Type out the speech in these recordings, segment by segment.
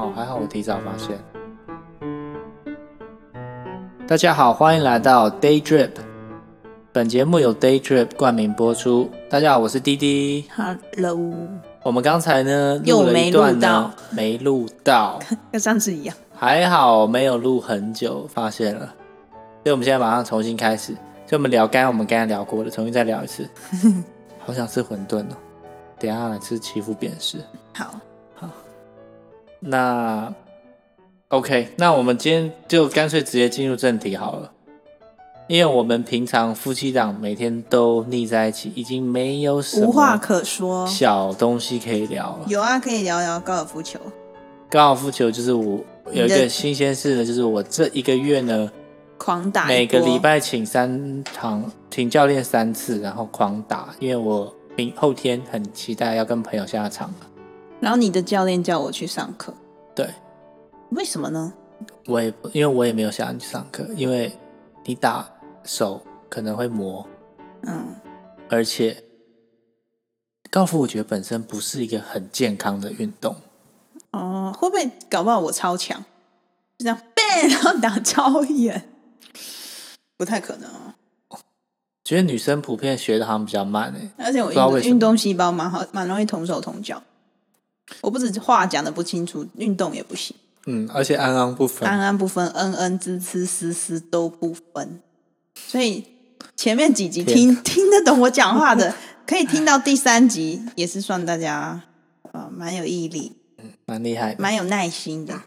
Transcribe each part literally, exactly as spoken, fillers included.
好，还好我提早发现。大家好，欢迎来到 Day Drip， 本节目由 Day Drip 冠名播出。大家好，我是滴滴。 Hello， 我们刚才呢录了一段呢，没录到， 跟上次一样。 还好没有录很久，发现了，所以我们现在马上重新开始。所以我们聊刚刚我们刚才聊过的，重新再聊一次。好想吃馄饨哦，等一下来吃欺负扁食。 好， 好，那 OK， 那我们今天就干脆直接进入正题好了，因为我们平常夫妻档每天都腻在一起，已经没有什么无话可说， 小东西可以聊了。 有啊，可以聊聊高尔夫球。 高尔夫球就是我有一个新鲜事呢，就是我这一个月呢。 狂打每个礼拜请三堂，请教练三次，然后狂打，因为我明后天很期待要跟朋友下场了。 然后你的教练叫我去上课， 对， 为什么呢？ 我也因为我也没有想要去上课，因为你打手可能会磨， 嗯，而且高尔夫我觉得本身不是一个很健康的运动。 哦，会不会搞不好我超强，就这样 bang， 然后打超远？不太可能哦。 觉得女生普遍学的好像比较慢诶， 而且我运动细胞蛮好，蛮容易同手同脚。我不止话讲的不清楚，运动也不行。 嗯，而且安安不分， 安安不分，恩恩滋滋丝丝都不分。所以前面几集听听得懂我讲话的，可以听到第三集，也是算大家呃蛮有毅力， 蛮厉害的， 蛮有耐心的。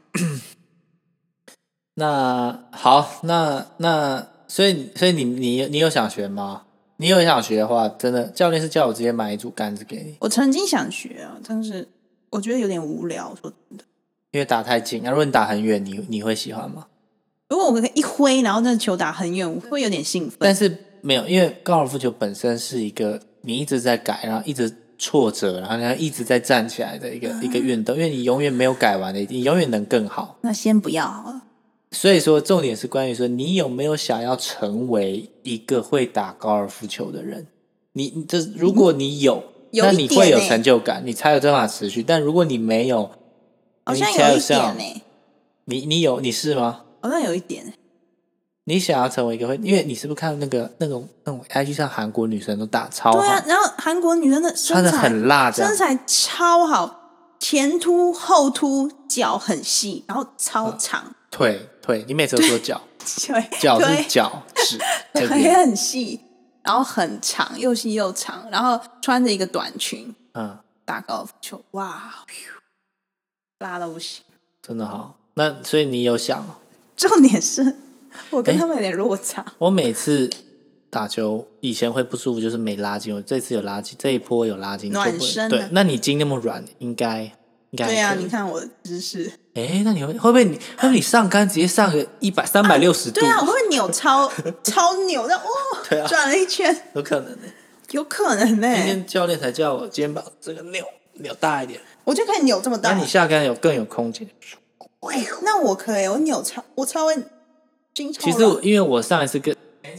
那好，那那。所以，所以你你你有想学吗？你有想学的话，真的教练是叫我直接买一组杆子给你。 我曾经想学啊，但是我觉得有点无聊，说真的。 因为打太近，如果你打很远，你你会喜欢吗？ 如果我一挥，然后那球打很远，我会有点兴奋。 但是没有，因为高尔夫球本身是一个你一直在改，然后一直挫折，然后你一直在站起来的一个、嗯、一个运动，因为你永远没有改完的，你永远能更好。 那先不要好了。 所以说，重点是关于说，你有没有想要成为一个会打高尔夫球的人？你这如果你有， 有那你会有成就感，你才有办法持续。但如果你没有， 好像有一点呢。 你你有你是吗？ 好像有一点。 你想要成为一个会，因为你是不是看那个那种那种 I G 上韩国女生都打超好？ 对啊，然后韩国女生的身材很辣， 身材超好，前凸后凸，脚很细，然后超长。嗯腿腿，你每次都说脚，脚是脚趾， 腿很细，然后很长，又细又长，然后穿着一个短裙，嗯，打高尔夫球，哇，辣到不行， 真的好。那所以你有想？ 重点是我跟他们有点落差。 我每次打球以前会不舒服，就是没拉筋，我这次有拉筋，这一波有拉筋， 暖身。 对，那你筋那么软，应该。 对啊，你看我的姿势。 哎，那你会会不会你会不会你上杆直接上个一百三百六十度？ 对啊，我会不会扭超超扭的？哦， 对啊， 转了一圈， 有可能呢、欸， 有可能呢、欸。 今天教练才叫我肩膀这个扭扭大一点， 我就可以扭这么大。 那你下杆有更有空间。 哎，那我可以，我扭超我超会筋超。 其实我因为我上一次跟。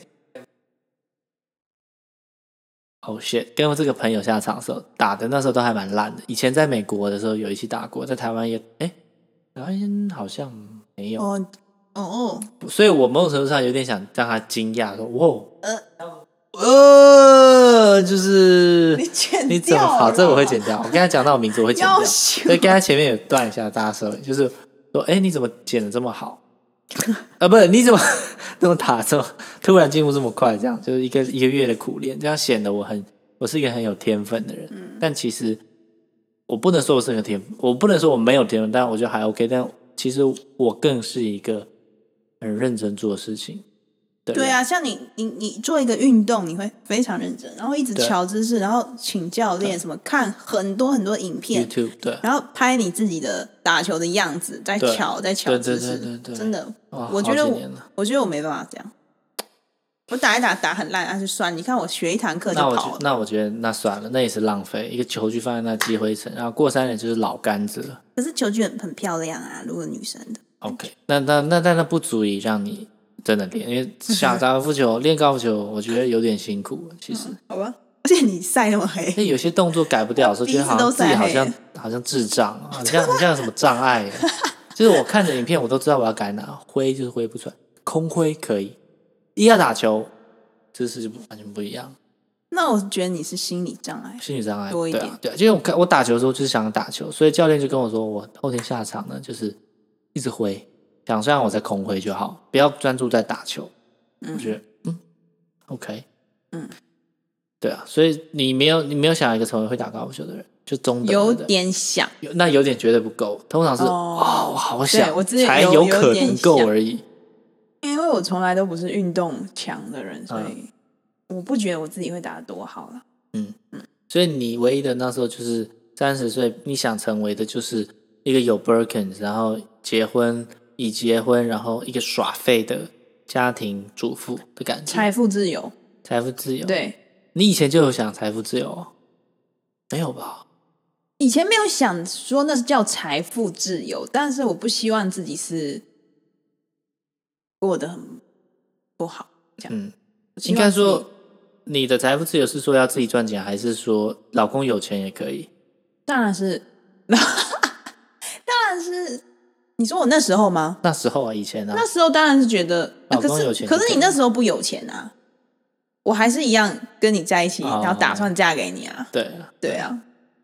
哦、oh shit 跟我这个朋友下场的时候打的那时候都还蛮烂的，以前在美国的时候有一起打过，在台湾也哎，台湾好像没有哦哦， 所以我某种程度上有点想让他惊讶说哇呃呃就是你剪掉你怎么好，这个我会剪掉，我跟他讲到我名字我会剪掉，所以跟他前面有断一下大家说就是说哎你怎么剪得这么好啊，不是你怎么这么打这么突然进步这么快，这样就是一个一个月的苦练，这样显得我很我是一个很有天分的人、嗯、但其实我不能说我是个天分，我不能说我没有天分，但我觉得还 OK， 但其实我更是一个很认真做事情的人。 对啊，像你你你做一个运动你会非常认真，然后一直瞧姿势，然后请教练什么，看很多很多影片 YouTube， 对， 然后拍你自己的打球的样子，再瞧再瞧姿势， 对对对对对， 真的，我觉得我我觉得我没办法这样，我打一打打很烂，那就算。你看我学一堂课就跑了， 那我觉得那算了，那也是浪费一个球具放在那积灰尘，然后过三年就是老杆子了。 可是球具很很漂亮啊，如果女生的 OK， 那那那但那不足以让你真的练，因为想打高尔夫球练高尔夫球，我觉得有点辛苦，其实、嗯、 好吧。而且你晒那么黑， 有些动作改不掉的时候，觉得好像自己好像好像智障，好像很像什么障碍。 就是我看着影片我都知道我要改哪，挥就是挥不出来，空挥可以，一要打球姿势就完全不一样。 那我觉得你是心理障碍， 心理障碍多一点。 对啊，对啊，因为我看我打球的时候就是想打球，所以教练就跟我说，我后天下场呢就是一直挥，想让我在空挥就好，不要专注在打球。嗯、我觉得嗯 OK， 嗯，对啊，所以你没有你没有想要一个成为会打高尔夫球的人，就中等的有点想， 那有点绝对不够，通常是哦，哦好想我才有可能够而已。 因为我从来都不是运动强的人，所以我不觉得我自己会打得多好了。 嗯嗯，所以你唯一的那时候就是三十岁，你想成为的就是一个有 Birkins， 然后结婚已结婚，然后一个耍废的家庭主妇的感觉， 财富自由， 财富自由。 对， 你以前就有想财富自由哦？没有吧？ 以前没有想说那是叫财富自由，但是我不希望自己是过得很不好，这样。 嗯，应该说你的财富自由是说要自己赚钱，还是说老公有钱也可以？ 当然是，当然是。你说我那时候吗？ 那时候啊，以前啊， 那时候当然是觉得老公有钱、 啊可是，可是你那时候不有钱啊，我还是一样跟你在一起， 哦、 然后打算嫁给你啊。 对对啊。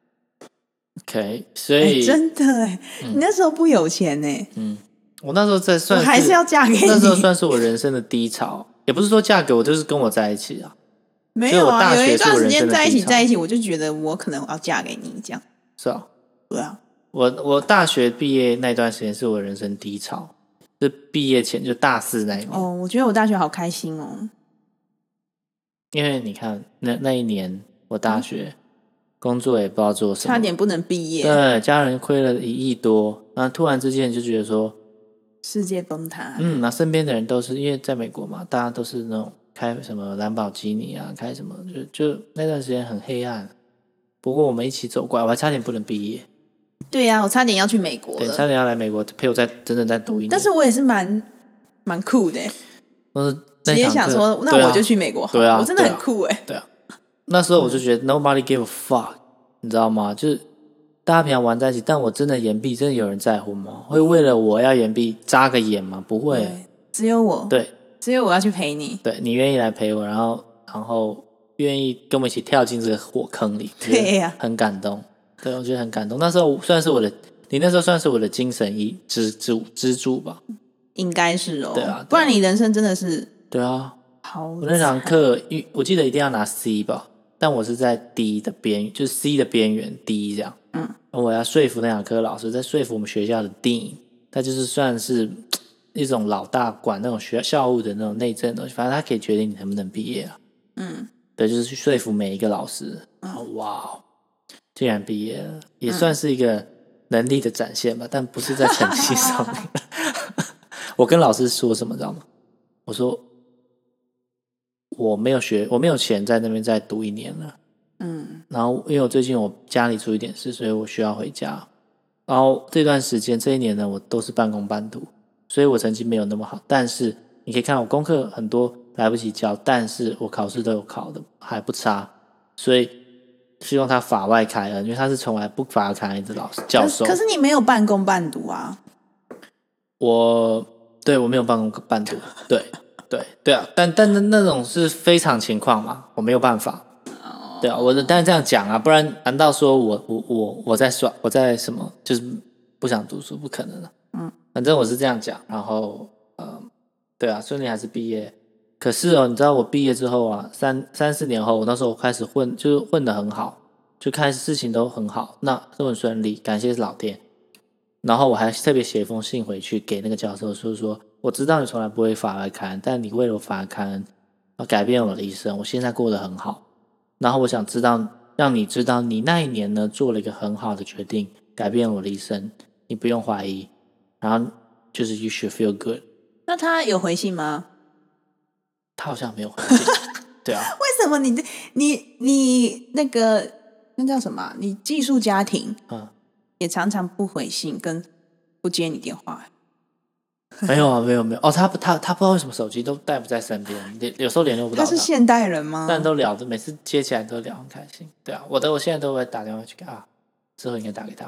OK， 所以、 欸、真的哎、嗯，你那时候不有钱哎、欸。 嗯，我那时候在算是， 我还是要嫁给你。 那时候算是我人生的低潮，也不是说嫁给我，就是跟我在一起啊。 没有啊，有一段时间在一起在一起，我就觉得我可能要嫁给你这样。 是啊， 对啊。 我我大学毕业那段时间是我人生低潮，就毕业前就大四那一年。 哦，我觉得我大学好开心哦， 因为你看那那一年我大学、嗯、工作也不知道做什么， 差点不能毕业。 对，家人亏了一亿多，然后突然之间就觉得说世界崩塌。 嗯，那身边的人都是因为在美国嘛，大家都是那种开什么兰博基尼啊，开什么就就那段时间很黑暗。不过我们一起走过来，我还差点不能毕业。 对呀、啊，我差点要去美国了， 对，差点要来美国陪我再真正再读一年。 但是我也是蛮蛮酷的， 我直接想说，那我就去美国好了。 对啊， 我真的很酷哎。 对啊，那时候我就觉得 nobody give a fuck，、嗯、你知道吗？就是大家平常玩在一起，但我真的延毕，真的有人在乎吗？会为了我要延毕扎个眼吗？不会， 只有我， 对， 只有我要去陪你， 对你愿意来陪我，然后然后愿意跟我们一起跳进这个火坑里， 对呀、啊， 很感动。对，我觉得很感动。那时候算是我的，你那时候算是我的精神一支柱支柱吧？ 应该是哦。 对啊， 不然你人生真的是对啊。 好， 我那堂课，我记得一定要拿 C 吧，但我是在 D 的边，就是 C 的边缘 D 这样。嗯，我要说服那堂课老师，在说服我们学校的 Dean， 他就是算是一种老大，管那种学校务的那种内政的东西，反正他可以决定你能不能毕业啊。嗯，对，就是去说服每一个老师。嗯，哇。竟然毕业了，也算是一个能力的展现吧，嗯、但不是在成绩上面。我跟老师说什么，知道吗？我说我没有学，我没有钱在那边再读一年了。嗯，然后因为我最近我家里出一点事，所以我需要回家。然后这段时间这一年呢，我都是半工半读，所以我成绩没有那么好。但是你可以看到我功课很多来不及交，但是我考试都有考的还不差，所以。希望他法外开恩，因为他是从来不法外开恩的老师教授。 可是你没有半工半读啊？ 我对我没有半工半读，对对对啊，但但那那种是非常情况嘛，我没有办法。哦、对啊，我当然这样讲啊，不然难道说我我我我在耍我在什么就是不想读书，不可能的。嗯，反正我是这样讲，然后呃，对啊，顺利还是毕业。可是哦，你知道我毕业之后啊，三三四年后，我那时候开始混，就是混得很好，就开始事情都很好，那都很顺利，感谢老天。然后我还特别写一封信回去给那个教授，说说我知道你从来不会法外开恩，但你为了我法外开恩，改变我的一生，我现在过得很好。然后我想知道，让你知道你那一年呢做了一个很好的决定，改变我的一生，你不用怀疑。然后就是 you should feel good。 那他有回信吗？ 他好像没有回信。对啊。 为什么你你你那个那叫什么？你寄宿家庭，嗯，也常常不回信，跟不接你电话。 没有啊，没有没有哦，他他他不知道为什么手机都带不在身边，有时候联络不到他。 他是现代人吗？ 但都聊的，每次接起来都聊很开心。对啊，我的我现在都会打电话去给啊，之后应该打给他们。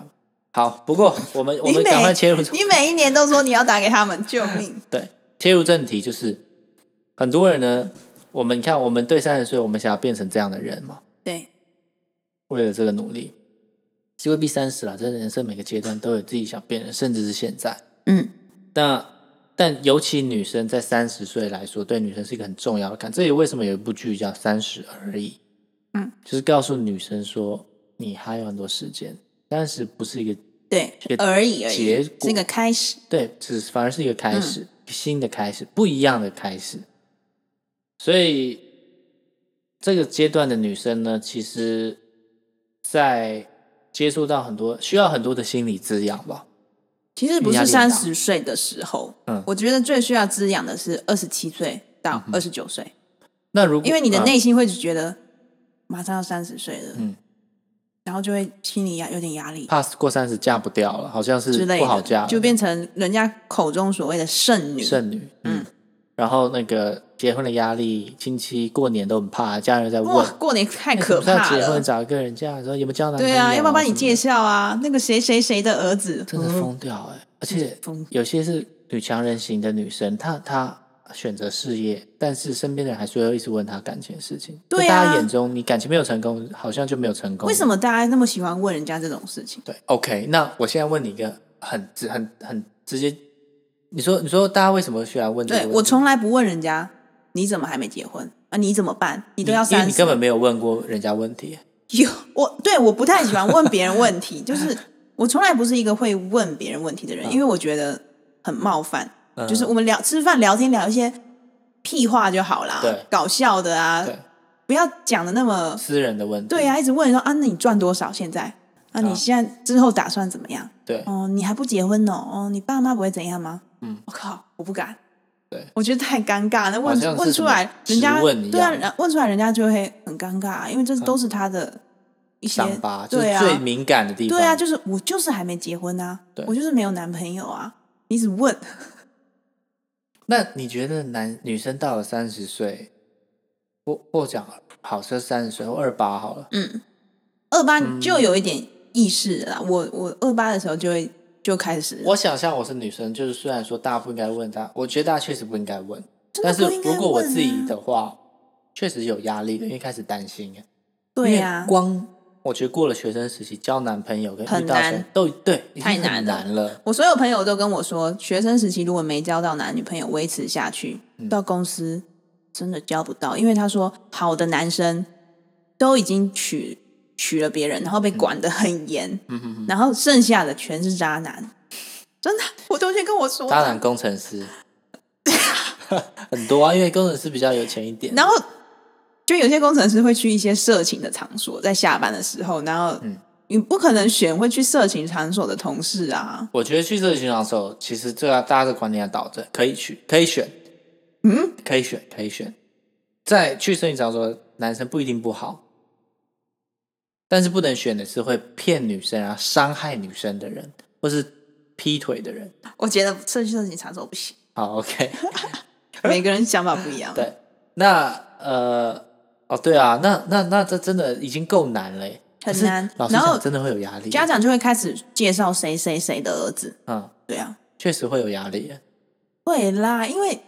好，不过我们我们赶快切入， 你每一年都说你要打给他们，救命！ 对，切入正题，就是很多人呢，我们你看，我们对三十岁，我们想要变成这样的人嘛？ 对， 为了这个努力，是未必三十啦，在人生每个阶段都有自己想变的，甚至是现在。 嗯， 那但尤其女生在三十岁来说，对女生是一个很重要的坎。这也为什么有一部剧叫《三十而已》， 嗯， 就是告诉女生说，你还有很多时间，三十不是一个对一个而已而已， 结果是一个开始， 对，只反而是一个开始， 嗯、 新的开始，不一样的开始。所以这个阶段的女生呢，其实在接触到很多需要很多的心理滋养吧。 其实不是三十岁的时候，嗯，我觉得最需要滋养的是二十七岁到二十九岁。嗯、 那如果因为你的内心会觉得、嗯、马上要三十岁了，嗯，然后就会心里有点压力， 怕过三十嫁不掉了，好像是不好嫁了， 就变成人家口中所谓的剩女。 剩女，嗯。嗯然后那个结婚的压力，亲戚过年都很怕，家人在问， 哇，过年太可怕了。 欸、结婚找一个人家，说有没有交男朋友？ 对啊，要不要帮你介绍啊？那个谁谁谁的儿子， 真的疯掉哎、欸！而且有些是女强人型的女生，她她选择事业，但是身边的人还是会一直问她感情的事情。 对啊， 在大家眼中，你感情没有成功，好像就没有成功。 为什么大家那么喜欢问人家这种事情？ 对 ，OK， 那我现在问你一个很直、很很直接。你说，你说，大家为什么需要问这个问题？ 对，我从来不问人家你怎么还没结婚啊？你怎么办？你都要三十， 因为你根本没有问过人家问题。 有我对我不太喜欢问别人问题，就是我从来不是一个会问别人问题的人，嗯、因为我觉得很冒犯。嗯、就是我们聊吃饭聊天聊一些屁话就好啦， 对， 搞笑的啊， 对， 不要讲的那么私人的问题。 对啊，一直问说啊，那你赚多少？现在啊，你现在之后打算怎么样？ 对， 哦，你还不结婚哦？哦，你爸妈不会怎样吗？嗯，我靠，我不敢。 对， 我觉得太尴尬了。问问出来，人家对啊，问出来人家就会很尴尬，因为这都是他的一些伤疤，对啊，就是最敏感的地方。 对啊，就是我就是还没结婚啊，我就是没有男朋友啊，你一直问。 那你觉得男女生到了三十岁，或或讲好是三十岁或二八好了， 嗯，二八就有一点意识了啦。嗯、我我二八的时候就会。就开始， 我想象我是女生，就是虽然说大家不应该问他，我觉得大家确实不应该问，但是如果我自己的话，确实有压力的，因为开始担心。 对呀、啊， 光我觉得过了学生时期，交男朋友跟遇到谁都对， 太难了。 了。 我所有朋友都跟我说，学生时期如果没交到男女朋友，维持下去，嗯、到公司真的交不到，因为他说好的男生都已经娶。娶了别人，然后被管得很严，嗯嗯、然后剩下的全是渣男，真的，我同学跟我说， 渣男工程师很多啊，因为工程师比较有钱一点。 然后就有些工程师会去一些色情的场所，在下班的时候，然后你不可能选会去色情场所的同事啊。 我觉得去色情场所，其实这个大家的观念要导正，可以去，可以选， 嗯， 可以选，可以选。在去色情场所，男生不一定不好。但是不能选的是会骗女生啊、伤害女生的人，或是劈腿的人。 我觉得色情色情场所不行。 好 ，OK， 每个人想法不一样。 对，那呃，哦，对啊，那那那这真的已经够难了耶， 很难。 老实讲，真的会有压力。 家长就会开始介绍谁谁谁的儿子。嗯，对啊， 确实会有压力耶。 会啦，因为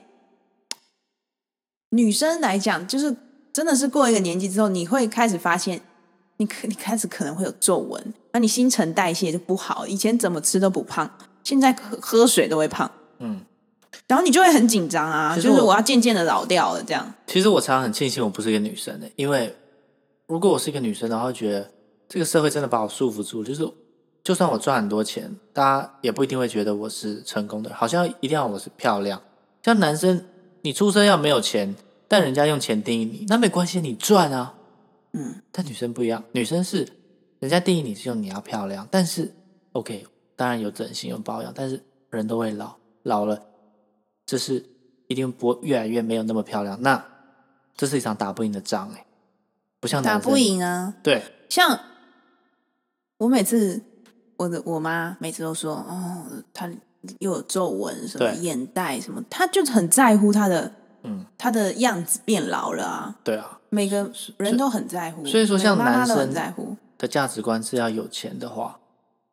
女生来讲，就是真的是过一个年纪之后，你会开始发现。你, 你开始可能会有皱纹，那你新陈代谢就不好。以前怎么吃都不胖，现在 喝, 喝水都会胖。嗯，然后你就会很紧张啊，就是我要渐渐的老掉了这样。 其实我常常很庆幸我不是一个女生的，因为如果我是一个女生的话，会觉得这个社会真的把我束缚住。就是就算我赚很多钱，大家也不一定会觉得我是成功的，好像一定要我是漂亮。像男生，你出生要没有钱，但人家用钱定义你，那没关系，你赚啊。嗯，但女生不一样，女生是人家定义你是用你要漂亮，但是 OK， 当然有整形有保养，但是人都会老，老了这是一定不越来越没有那么漂亮，那这是一场打不赢的仗哎、欸，不像男生打不赢啊， 对， 像我每次我的我妈每次都说哦，她又有皱纹什么眼袋什么，她就很在乎她的嗯她的样子变老了啊， 对啊。 每个人都很在乎， 所以说像男生在乎的价值观是要有钱的话，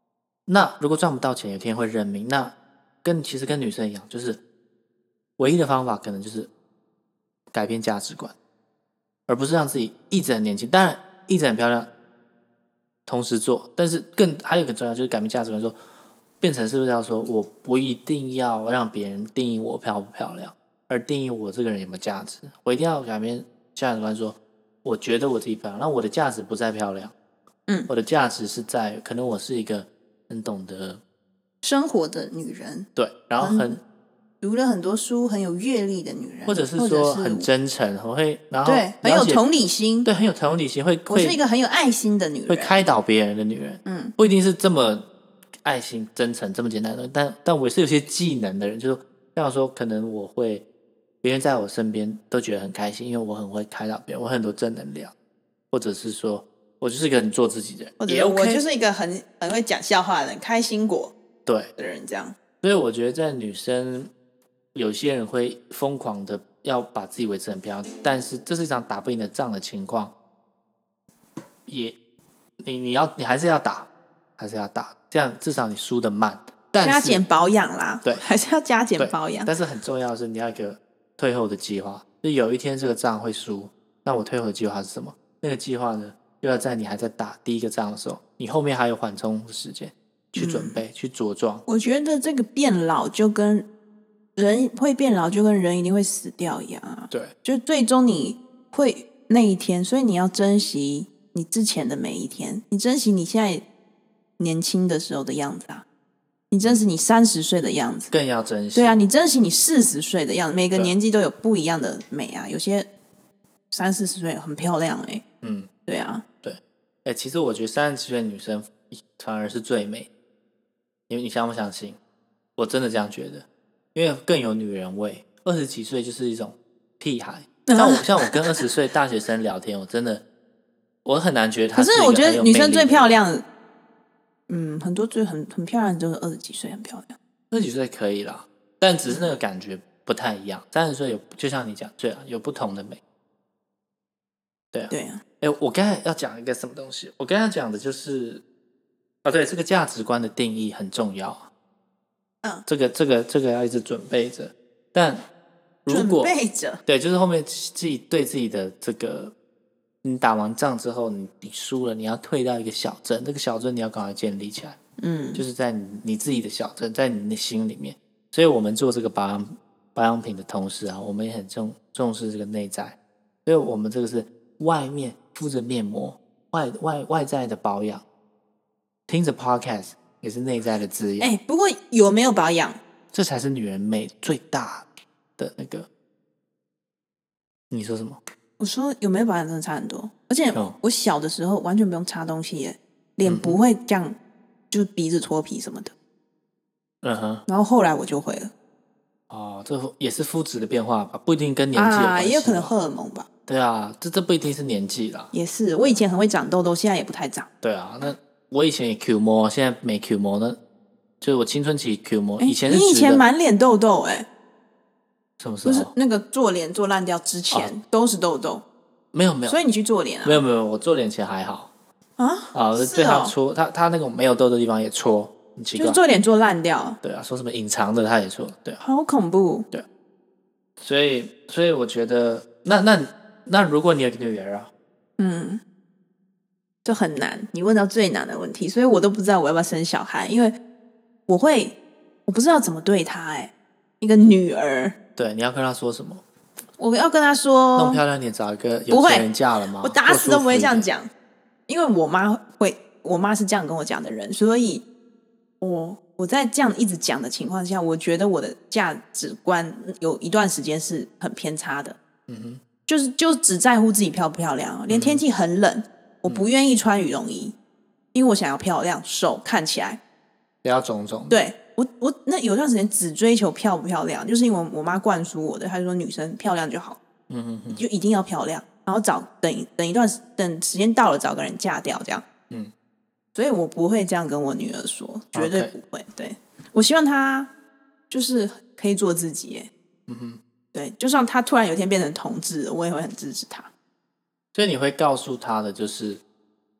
那如果赚不到钱，有一天会认命。那跟其实跟女生一样，就是唯一的方法可能就是改变价值观，而不是让自己一直很年轻。当然，一直很漂亮，同时做，但是更还有一个重要就是改变价值观，说变成是不是要说我不一定要让别人定义我漂不漂亮，而定义我这个人有没有价值。我一定要改变价值观，说我觉得我自己漂亮，那我的价值不在漂亮， 嗯， 我的价值是在可能我是一个很懂得生活的女人， 对，然后很读了很多书，很有阅历的女人， 或者是说很真诚，很会，然后对，很有同理心， 对，很有同理心，会我是一个很有爱心的女人， 会开导别人的女人， 嗯， 不一定是这么爱心、真诚这么简单的，但但我也是有些技能的人，就是像说，可能我会别人在我身边都觉得很开心，因为我很会开导别人，我很多正能量，或者是说我就是一个很做自己的人， 或者是我就是一个很很会讲笑话的人，开心果对的人，这样。 所以我觉得在女生，有些人会疯狂的要把自己维持很漂亮，但是这是一场打不赢的仗的情况，也你你要你还是要打，还是要打，这样至少你输得慢。但是加减保养啦， 对， 还是要加减保养。 但是很重要的是你要有一个退后的计划，就有一天这个仗会输，那我退后的计划是什么？那个计划呢，就要在你还在打第一个仗的时候，你后面还有缓冲的时间去准备、嗯、去茁壮。 我觉得这个变老就跟人会变老，就跟人一定会死掉一样啊。 对， 就最终你会那一天，所以你要珍惜你之前的每一天，你珍惜你现在年轻的时候的样子啊，你珍惜你三十岁的样子， 更要珍惜。 对啊，你珍惜你四十岁的样子，每个年纪都有不一样的美啊。有些三四十岁很漂亮哎、欸， 嗯， 对啊， 对，哎、欸，其实我觉得三十岁的女生反而是最美，因为你相不相信？我真的这样觉得，因为更有女人味。二十几岁就是一种屁孩，像我像我跟二十岁大学生聊天，我真的我很难觉得她是一个很有魅力的人。可是我觉得女生最漂亮，嗯，很多最很很漂亮就是二十几岁很漂亮， 二十几岁可以啦，但只是那个感觉不太一样。三十岁有，就像你讲，对啊，有不同的美。对啊， 对啊。 哎，我刚才要讲一个什么东西？我刚才讲的就是啊，对，这个价值观的定义很重要啊。 嗯， 这个这个这个要一直准备着。但如果准备着， 对，就是后面自己对自己的这个，你打完仗之后，你你输了，你要退到一个小镇，这个小镇你要赶快建立起来。 嗯， 就是在你你自己的小镇，在你的心里面。所以我们做这个保养保养品的同时啊，我们也很重重视这个内在。所以我们这个是外面敷着面膜，外外外在的保养，听着 podcast 也是内在的滋养。 哎、欸，不过有没有保养， 这才是女人美最大的那个。你说什么？ 我说有没有保养真的差很多，而且我小的时候完全不用擦东西耶，脸不会这样。嗯，就是鼻子脱皮什么的， 嗯哼， 然后后来我就会了。 哦，这也是肤质的变化吧，不一定跟年纪有关系， 啊，也有可能荷尔蒙吧。 对啊，这这不一定是年纪啦。 也是，我以前很会长痘痘，现在也不太长。 对啊，那我以前也 Q 摸，现在没 Q 摸，那就是我青春期 Q 摸，以前是你以前满脸痘痘哎、欸， 什么时候？ 就是那个做脸做烂掉之前、哦、都是痘痘。 没有没有， 所以你去做脸啊？ 没有没有，我做脸前还好。 啊啊，对他戳他他那种没有痘的地方也戳，很奇怪， 就是做脸做烂掉。 对啊，说什么隐藏的他也戳，对啊， 好恐怖。 对，所以所以我觉得，那那那如果你有个女儿啊， 嗯，就很难。你问到最难的问题，所以我都不知道我要不要生小孩，因为我会我不知道怎么对她。哎，一个女儿， 对，你要跟她说什么？ 我要跟她说， 弄漂亮点，找一个有钱人嫁了吗？ 我打死都不会这样讲。因为我妈会，我妈是这样跟我讲的人，所以我我在这样一直讲的情况下，我觉得我的价值观有一段时间是很偏差的。 嗯哼， 就是就只在乎自己漂不漂亮，连天气很冷，嗯、我不愿意穿羽绒衣，因为我想要漂亮、瘦，看起来不要肿肿。 对我我那有段时间只追求漂不漂亮，就是因为我妈灌输我的，她就说女生漂亮就好， 嗯哼哼， 就一定要漂亮。然后找等等一段等时间到了，找个人嫁掉这样。 嗯， 所以我不会这样跟我女儿说，绝对不会。Okay. 对，我希望她就是可以做自己耶。 嗯哼， 对，就算她突然有一天变成同志，我也会很支持她。 所以你会告诉她的就是，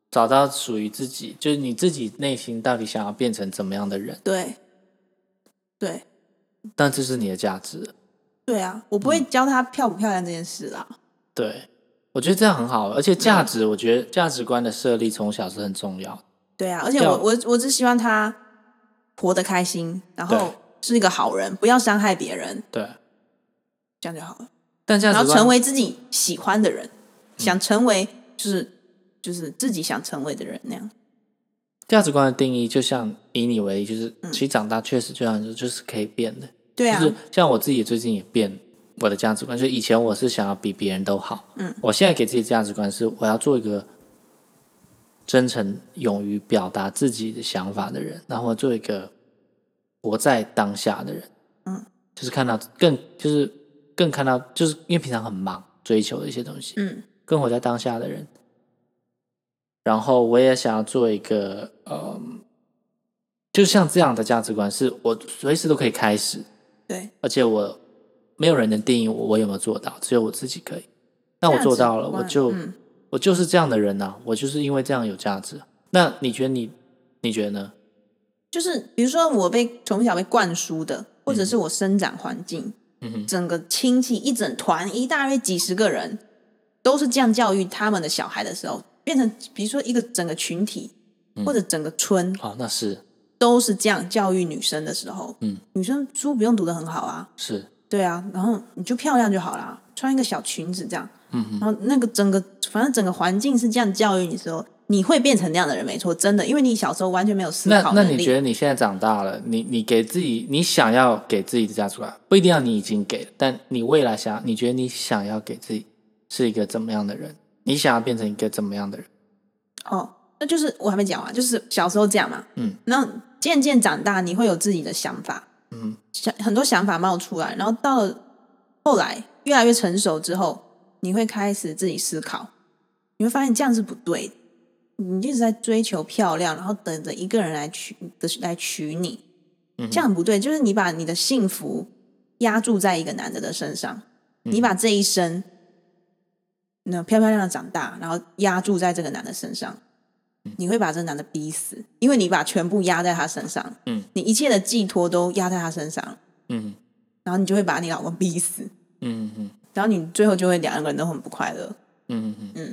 找到属于自己，就是你自己内心到底想要变成怎么样的人。 对对， 但这是你的价值。 对啊，我不会教他漂不漂亮这件事啦。 对，我觉得这样很好，而且价值，我觉得价值观的设立从小是很重要的。 对啊，而且我我我只希望他活得开心，然后对是一个好人，不要伤害别人， 对， 这样就好了。 但价值观， 然后成为自己喜欢的人，嗯、想成为就是就是自己想成为的人那样。 价值观的定义，就像以你为例，就是、嗯、其实长大确实就像说，就是可以变的。 对啊， 就是像我自己最近也变我的价值观，就以前我是想要比别人都好， 嗯， 我现在给自己的价值观是我要做一个真诚、勇于表达自己的想法的人，然后做一个活在当下的人， 嗯， 就是看到更就是更看到，就是因为平常很忙，追求的一些东西， 嗯， 更活在当下的人。然后我也想要做一个，嗯，就像这样的价值观，是我随时都可以开始， 对， 而且我没有人能定义我我有没有做到，只有我自己可以。那我做到了，我就、嗯、我就是这样的人啊，我就是因为这样有价值。那你觉得你你觉得呢？ 就是比如说我被从小被灌输的，或者是我生长环境， 嗯、 整个亲戚一整团一大约几十个人都是这样教育他们的小孩的时候，变成比如说一个整个群体、嗯、或者整个村， 哦，那是都是这样教育女生的时候， 嗯， 女生书不用读得很好啊， 是， 对啊，然后你就漂亮就好啦，穿一个小裙子这样， 嗯哼， 然后那个整个反正整个环境是这样教育你的时候，你会变成那样的人，没错，真的，因为你小时候完全没有思考能力。 那那你觉得你现在长大了，你你给自己，你想要给自己的价值观，不一定要你已经给了，但你未来想，你觉得你想要给自己是一个怎么样的人？你想要变成一个怎么样的人？ 哦，那就是我还没讲完，就是小时候这样嘛， 嗯， 然后渐渐长大，你会有自己的想法， 嗯， 想很多想法冒出来，然后到了后来越来越成熟之后，你会开始自己思考，你会发现这样是不对的。你一直在追求漂亮，然后等着一个人来娶来娶你， 嗯， 这样不对。就是你把你的幸福压注在一个男的的身上，嗯、你把这一生那漂漂亮亮长大，然后压注在这个男的身上，嗯、你会把这个男的逼死，因为你把全部压在他身上， 嗯， 你一切的寄托都压在他身上， 嗯， 然后你就会把你老公逼死， 嗯嗯， 然后你最后就会两个人都很不快乐， 嗯嗯嗯。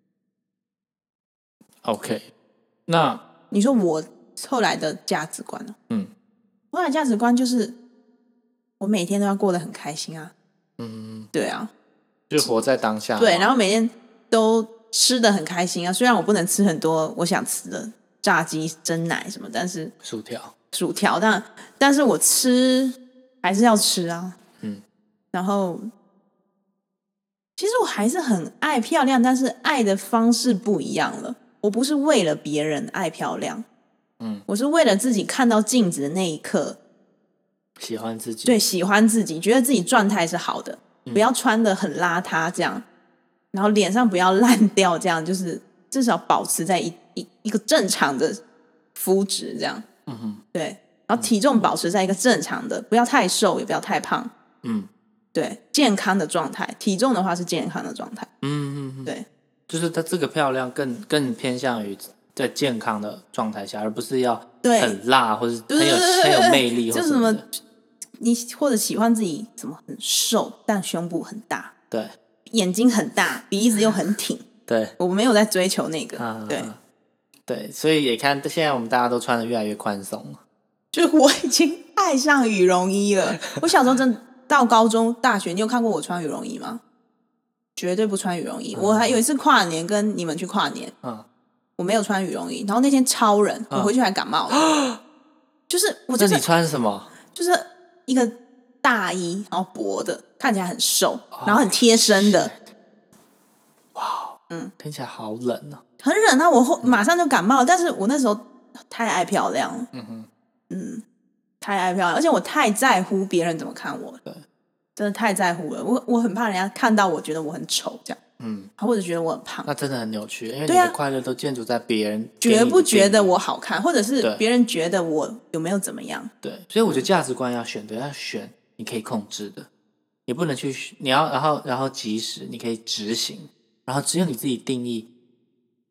OK， 那你说我后来的价值观呢？ 嗯， 后来价值观就是我每天都要过得很开心啊。 嗯， 对啊， 就活在当下。 对，然后每天都吃得很开心啊。虽然我不能吃很多我想吃的炸鸡、蒸奶什么，但是薯条、 薯条，但但是我吃还是要吃啊。 嗯， 然后其实我还是很爱漂亮，但是爱的方式不一样了。我不是为了别人爱漂亮， 嗯， 我是为了自己看到镜子的那一刻喜欢自己， 对，喜欢自己，觉得自己状态是好的，嗯、不要穿得很邋遢这样，然后脸上不要烂掉这样，就是至少保持在一一一个正常的肤质这样， 嗯哼， 对，然后体重保持在一个正常的，不要太瘦也不要太胖， 嗯， 对，健康的状态，体重的话是健康的状态， 嗯嗯嗯， 对。 就是它这个漂亮更更偏向于在健康的状态下，而不是要很辣或者很有很有魅力， 就是什么你或者喜欢自己怎么很瘦但胸部很大， 对， 眼睛很大，鼻子又很挺， 对， 我没有在追求那个， 啊、 对对，所以也看现在我们大家都穿的越来越宽松了， 就是我已经爱上羽绒衣了。我小时候真到高中、大学，你有看过我穿羽绒衣吗？绝对不穿羽绒衣。嗯、我还有一次跨年跟你们去跨年，嗯，我没有穿羽绒衣，然后那天超冷，嗯、我回去还感冒了。嗯、就是我就是那你穿什么？ 就是一个大衣，然后薄的，看起来很瘦，哦、然后很贴身的。 哇，嗯，听起来好冷啊！ 很冷啊，我后马上就感冒了。但是我那时候太爱漂亮了， 嗯哼， 嗯，太爱漂亮，而且我太在乎别人怎么看我了。 对。 真的太在乎了，我我很怕人家看到我觉得我很丑这样， 嗯， 或者觉得我很胖， 那真的很扭曲，因为你的快乐都建筑在别人觉不觉得我好看，或者是别人觉得我有没有怎么样。 对，所以我觉得价值观要选对，要选你可以控制的，你不能去，你要然后然后及时你可以执行，然后只有你自己定义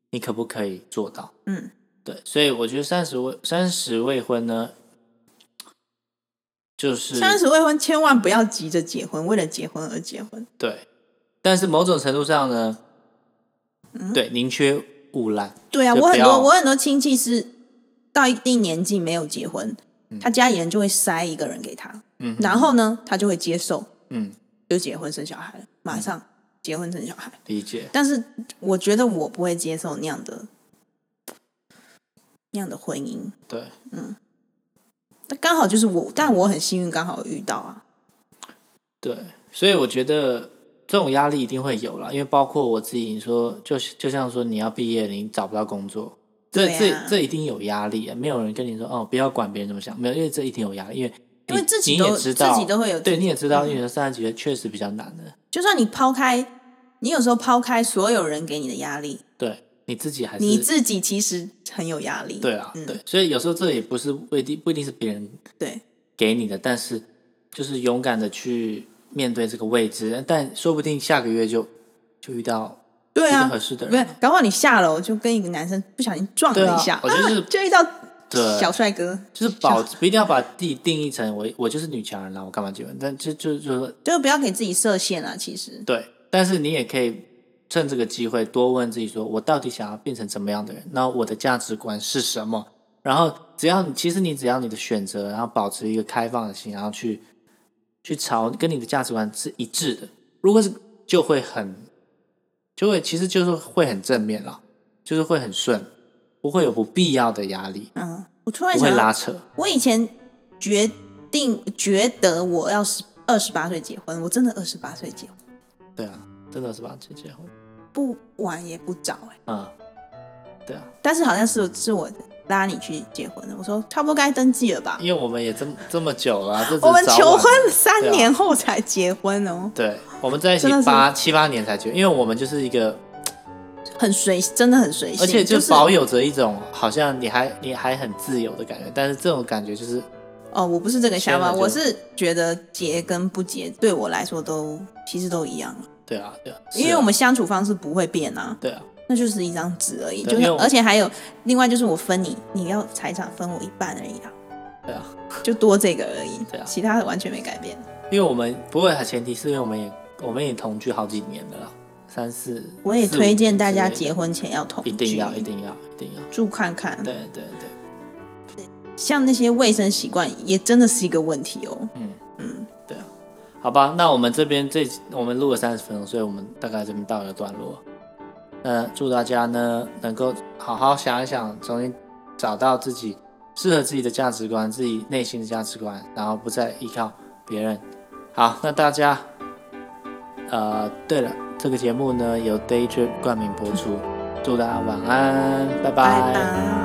你可不可以做到？ 嗯， 对，所以我觉得三十未三十未婚呢，就是三十未婚千万不要急着结婚，为了结婚而结婚。 对，但是某种程度上呢，嗯、对，宁缺毋滥。 对啊，我很多我很多亲戚是到一定年纪没有结婚，嗯、他家里人就会塞一个人给他，嗯，然后呢，他就会接受，嗯，就结婚生小孩了，马上结婚生小孩。 理解。 但是我觉得我不会接受那样的那样的婚姻。 对， 嗯。刚好就是我，但我很幸运，刚好遇到啊。 对，所以我觉得这种压力一定会有啦，因为包括我自己，你说就就像说你要毕业，你找不到工作，这、啊、这这一定有压力啊！没有人跟你说哦，不要管别人怎么想，没有，因为这一定有压力，因为因为自己都你也知道自己都会有， 对，你也知道，因为三十几岁确实比较难的。 就算你抛开，你有时候抛开所有人给你的压力， 对。你自己还是你自己其实很有压力， 对啊，嗯、对，所以有时候这也不是不一定不一定是别人对给你的，但是就是勇敢的去面对这个未知，但说不定下个月就就遇到对啊合适的人， 不是，搞不好你下楼就跟一个男生不小心撞了一下， 啊、我就是、 啊、就遇到小帅哥， 就是保不一定要把自己定义成我我就是女强人啦，我干嘛结婚？但就就就说就不要给自己设限啊，其实对，但是你也可以。趁这个机会多问自己说我到底想要变成怎么样的人，那我的价值观是什么，然后只要其实你只要你的选择，然后保持一个开放的心，然后去去朝跟你的价值观是一致的，如果是就会很就会其实就是会很正面啦，就是会很顺，不会有不必要的压力。 嗯，我突然想不会拉扯。 我以前决定觉得我要是二十八岁结婚，我真的二十八岁结婚。 对啊，真的二十八岁结婚， 不晚也不早哎、欸。 嗯，对啊。 但是好像是是我拉你去结婚的，我说差不多该登记了吧？ 因为我们也这么这么久了、啊，这我们求婚三年后才结婚哦。 对，我们在一起八七八年才结婚，因为我们就是一个很随，真的很随性， 而且就保有着一种好像你还你还很自由的感觉，但是这种感觉就是哦，我不是这个想法，我是觉得结跟不结对我来说都其实都一样。 对啊，对啊， 因为我们相处方式不会变啊。 对啊， 那就是一张纸而已，就是而且还有另外就是我分你，你要财产分我一半而已啊。 对啊， 就多这个而已。 对啊， 其他的完全没改变。 因为我们不会，前提是因为我们也我们也同居好几年了啦，三四。 我也推荐大家结婚前要同居， 一定要，一定要，一定要住看看。 对对对， 像那些卫生习惯也真的是一个问题哦。 嗯嗯，对啊。好吧，那我们这边这我们录了三十分钟，所以我们大概这边到一个段落。那祝大家呢能够好好想一想，重新找到自己适合自己的价值观，自己内心的价值观，然后不再依靠别人。好，那大家，呃，对了，这个节目呢由 Daydream 冠名播出，祝大家晚安，拜拜。 拜拜。